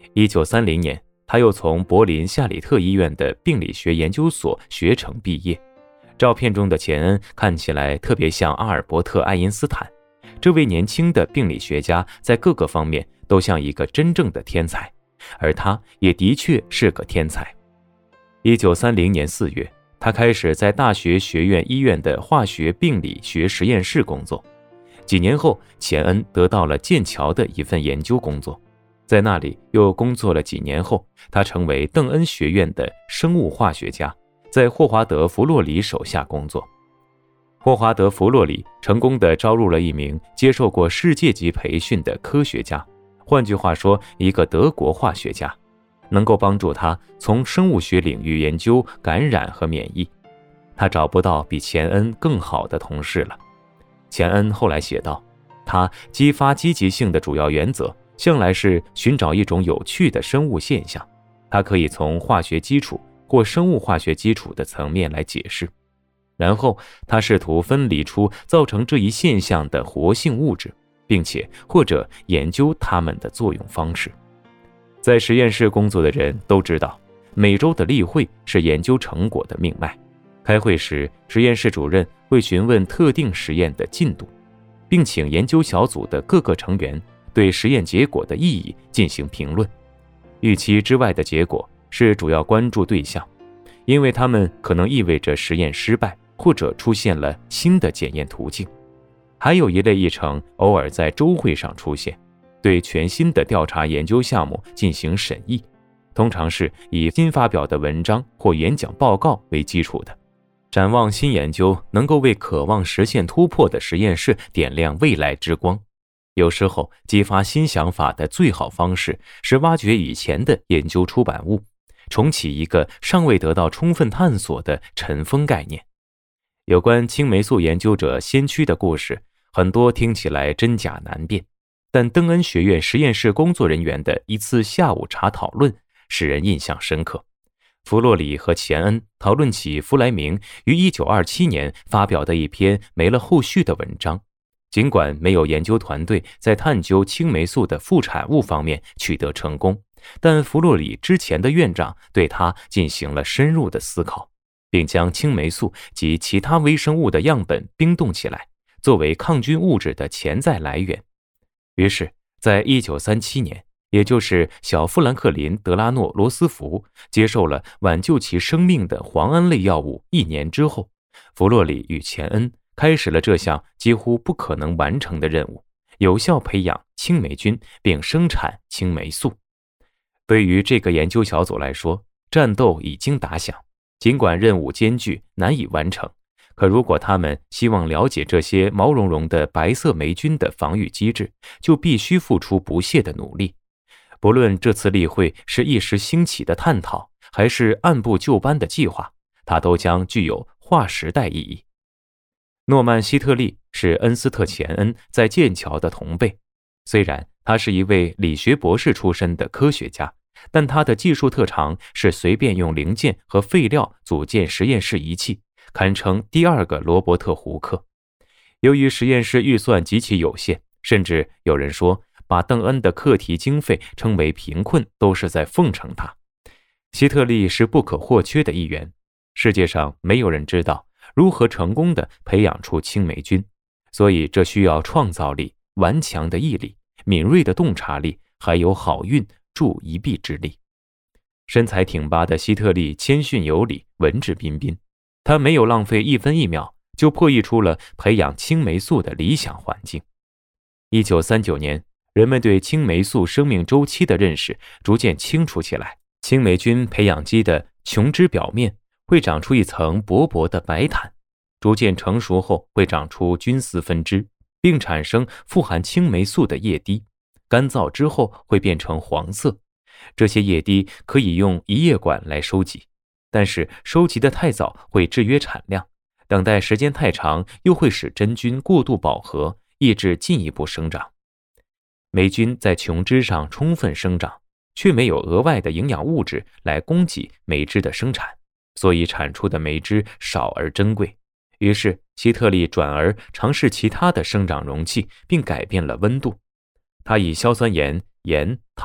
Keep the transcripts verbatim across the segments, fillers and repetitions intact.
一九三零年，他又从柏林夏里特医院的病理学研究所学成毕业。照片中的钱恩看起来特别像阿尔伯特·爱因斯坦，这位年轻的病理学家在各个方面都像一个真正的天才，而他也的确是个天才。一九三零年四月，他开始在大学学院医院的化学病理学实验室工作。几年后，钱恩得到了剑桥的一份研究工作，在那里又工作了几年后，他成为邓恩学院的生物化学家，在霍华德·弗洛里手下工作。霍华德·弗洛里成功地招入了一名接受过世界级培训的科学家，换句话说，一个德国化学家，能够帮助他从生物学领域研究感染和免疫。他找不到比钱恩更好的同事了。钱恩后来写道，他激发积极性的主要原则向来是寻找一种有趣的生物现象，它可以从化学基础或生物化学基础的层面来解释。然后他试图分离出造成这一现象的活性物质，并且或者研究它们的作用方式。在实验室工作的人都知道，每周的例会是研究成果的命脉。开会时，实验室主任会询问特定实验的进度，并请研究小组的各个成员对实验结果的意义进行评论。预期之外的结果是主要关注对象，因为它们可能意味着实验失败，或者出现了新的检验途径。还有一类议程偶尔在周会上出现，对全新的调查研究项目进行审议，通常是以新发表的文章或演讲报告为基础的。展望新研究能够为渴望实现突破的实验室点亮未来之光。有时候，激发新想法的最好方式是挖掘以前的研究出版物，重启一个尚未得到充分探索的尘封概念。有关青霉素研究者先驱的故事，很多听起来真假难辨，但邓恩学院实验室工作人员的一次下午茶讨论使人印象深刻。弗洛里和钱恩讨论起弗莱明于一九二七年发表的一篇没了后续的文章。尽管没有研究团队在探究青霉素的副产物方面取得成功，但弗洛里之前的院长对他进行了深入的思考，并将青霉素及其他微生物的样本冰冻起来，作为抗菌物质的潜在来源。于是，在一九三七年，也就是小富兰克林·德拉诺·罗斯福接受了挽救其生命的磺胺类药物一年之后，弗洛里与钱恩开始了这项几乎不可能完成的任务，有效培养青霉菌并生产青霉素。对于这个研究小组来说，战斗已经打响，尽管任务艰巨难以完成，可如果他们希望了解这些毛茸茸的白色霉菌的防御机制，就必须付出不懈的努力。不论这次例会是一时兴起的探讨，还是按部就班的计划，它都将具有划时代意义。诺曼希特利是恩斯特钱恩在剑桥的同辈，虽然他是一位理学博士出身的科学家，但他的技术特长是随便用零件和废料组建实验室仪器，堪称第二个罗伯特·胡克。由于实验室预算极其有限，甚至有人说把邓恩的课题经费称为贫困都是在奉承他。希特利是不可或缺的一员，世界上没有人知道如何成功地培养出青霉菌，所以这需要创造力、顽强的毅力、敏锐的洞察力，还有好运助一臂之力。身材挺拔的希特利谦逊有礼，文质彬彬，他没有浪费一分一秒，就破译出了培养青霉素的理想环境。一九三九年，人们对青霉素生命周期的认识逐渐清楚起来。青霉菌培养基的琼脂表面会长出一层薄薄的白毯，逐渐成熟后会长出菌丝分支，并产生富含青霉素的液滴，干燥之后会变成黄色。这些液滴可以用一液管来收集，但是收集的太早会制约产量，等待时间太长又会使真菌过度饱和，抑制进一步生长。霉菌在琼脂上充分生长，却没有额外的营养物质来供给霉汁的生产，所以产出的霉汁少而珍贵。于是希特利转而尝试其他的生长容器，并改变了温度。他以硝酸盐、盐、糖、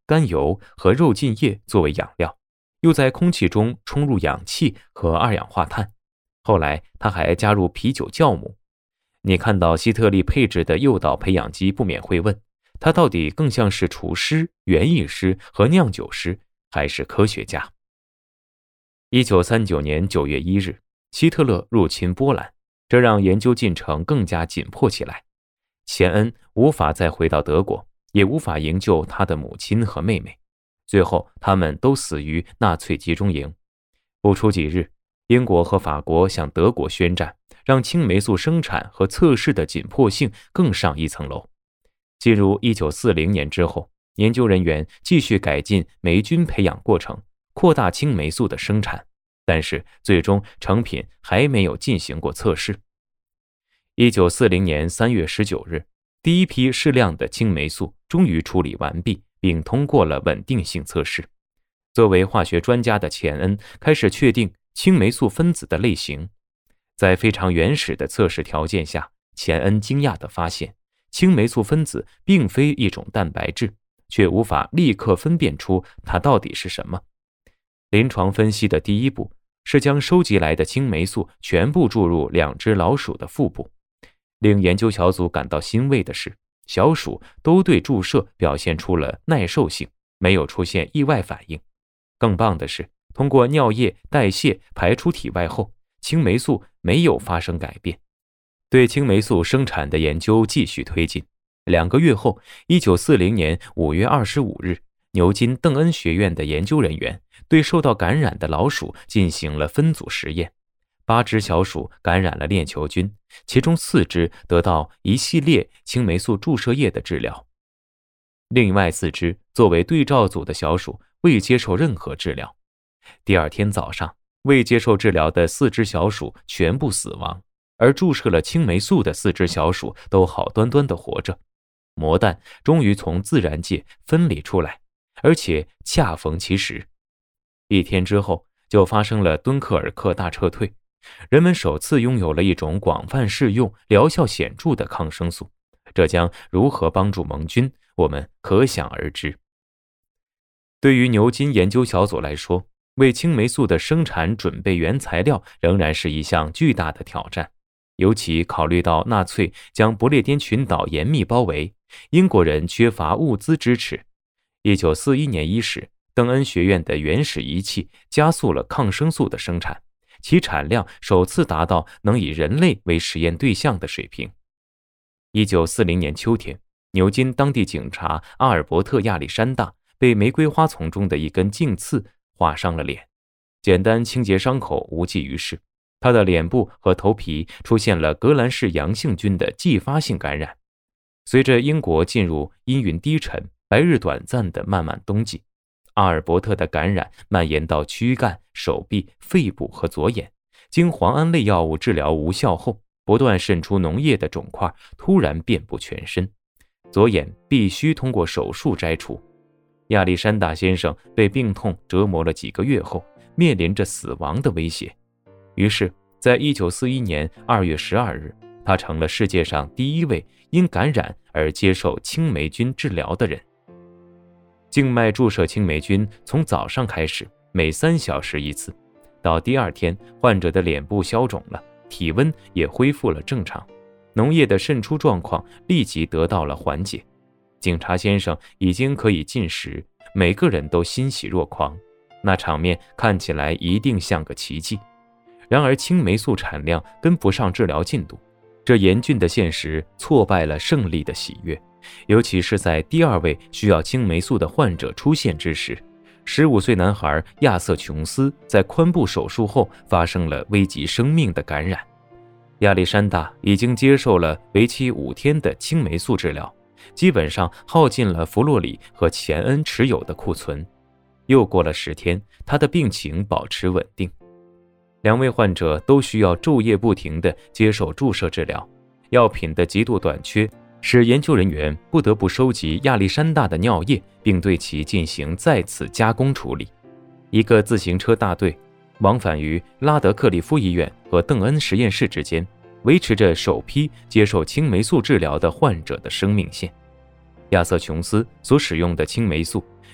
甘油和肉浸液作为养料，又在空气中充入氧气和二氧化碳。后来他还加入啤酒酵母。你看到希特利配置的诱导培养基，不免会问，他到底更像是厨师、园艺师和酿酒师，还是科学家？一九三九年九月一日，希特勒入侵波兰，这让研究进程更加紧迫起来。钱恩无法再回到德国，也无法营救他的母亲和妹妹，最后他们都死于纳粹集中营。不出几日，英国和法国向德国宣战，让青霉素生产和测试的紧迫性更上一层楼。进入一九四零年之后，研究人员继续改进霉菌培养过程，扩大青霉素的生产，但是最终成品还没有进行过测试。一九四零年三月十九日，第一批适量的青霉素终于处理完毕，并通过了稳定性测试。作为化学专家的钱恩开始确定青霉素分子的类型。在非常原始的测试条件下，钱恩惊讶地发现，青霉素分子并非一种蛋白质，却无法立刻分辨出它到底是什么。临床分析的第一步是将收集来的青霉素全部注入两只老鼠的腹部。令研究小组感到欣慰的是，小鼠都对注射表现出了耐受性，没有出现意外反应。更棒的是，通过尿液代谢排出体外后，青霉素没有发生改变。对青霉素生产的研究继续推进。两个月后，一九四零年五月二十五日，牛津邓恩学院的研究人员对受到感染的老鼠进行了分组实验。八只小鼠感染了链球菌，其中四只得到一系列青霉素注射液的治疗。另外四只作为对照组的小鼠未接受任何治疗。第二天早上，未接受治疗的四只小鼠全部死亡，而注射了青霉素的四只小鼠都好端端地活着。魔弹终于从自然界分离出来，而且恰逢其时。一天之后，就发生了敦刻尔克大撤退，人们首次拥有了一种广泛适用、疗效显著的抗生素。这将如何帮助盟军，我们可想而知。对于牛津研究小组来说，为青霉素的生产准备原材料仍然是一项巨大的挑战，尤其考虑到纳粹将不列颠群岛严密包围，英国人缺乏物资支持。一九四一年伊始，邓恩学院的原始仪器加速了抗生素的生产，其产量首次达到能以人类为实验对象的水平。一九四零年秋天，牛津当地警察阿尔伯特·亚历山大被玫瑰花丛中的一根茎刺划伤了脸，简单清洁伤口无济于事，他的脸部和头皮出现了革兰氏阳性菌的继发性感染。随着英国进入阴云低沉、白日短暂的漫漫冬季，阿尔伯特的感染蔓延到躯干、手臂、肺部和左眼。经磺胺类药物治疗无效后，不断渗出脓液的肿块突然遍布全身，左眼必须通过手术摘除。亚历山大先生被病痛折磨了几个月后，面临着死亡的威胁。于是，在一九四一年二月十二日，他成了世界上第一位因感染而接受青霉菌治疗的人。静脉注射青霉菌从早上开始，每三小时一次。到第二天，患者的脸部消肿了，体温也恢复了正常，脓液的渗出状况立即得到了缓解。警察先生已经可以进食，每个人都欣喜若狂，那场面看起来一定像个奇迹。然而青霉素产量跟不上治疗进度，这严峻的现实挫败了胜利的喜悦，尤其是在第二位需要青霉素的患者出现之时。十五岁男孩亚瑟·琼斯在髋部手术后发生了危及生命的感染。亚历山大已经接受了为期五天的青霉素治疗，基本上耗尽了弗洛里和钱恩持有的库存。又过了十天，他的病情保持稳定。两位患者都需要昼夜不停地接受注射治疗，药品的极度短缺使研究人员不得不收集亚历山大的尿液，并对其进行再次加工处理。一个自行车大队往返于拉德克利夫医院和邓恩实验室之间，维持着首批接受青霉素治疗的患者的生命线。亚瑟·琼斯所使用的青霉素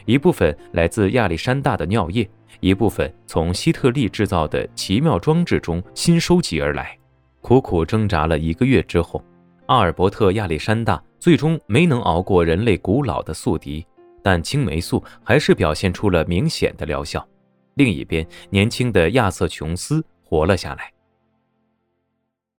一部分来自亚历山大的尿液，一部分从希特利制造的奇妙装置中新收集而来。苦苦挣扎了一个月之后，阿尔伯特·亚历山大最终没能熬过人类古老的宿敌，但青霉素还是表现出了明显的疗效。另一边，年轻的亚瑟·琼斯活了下来，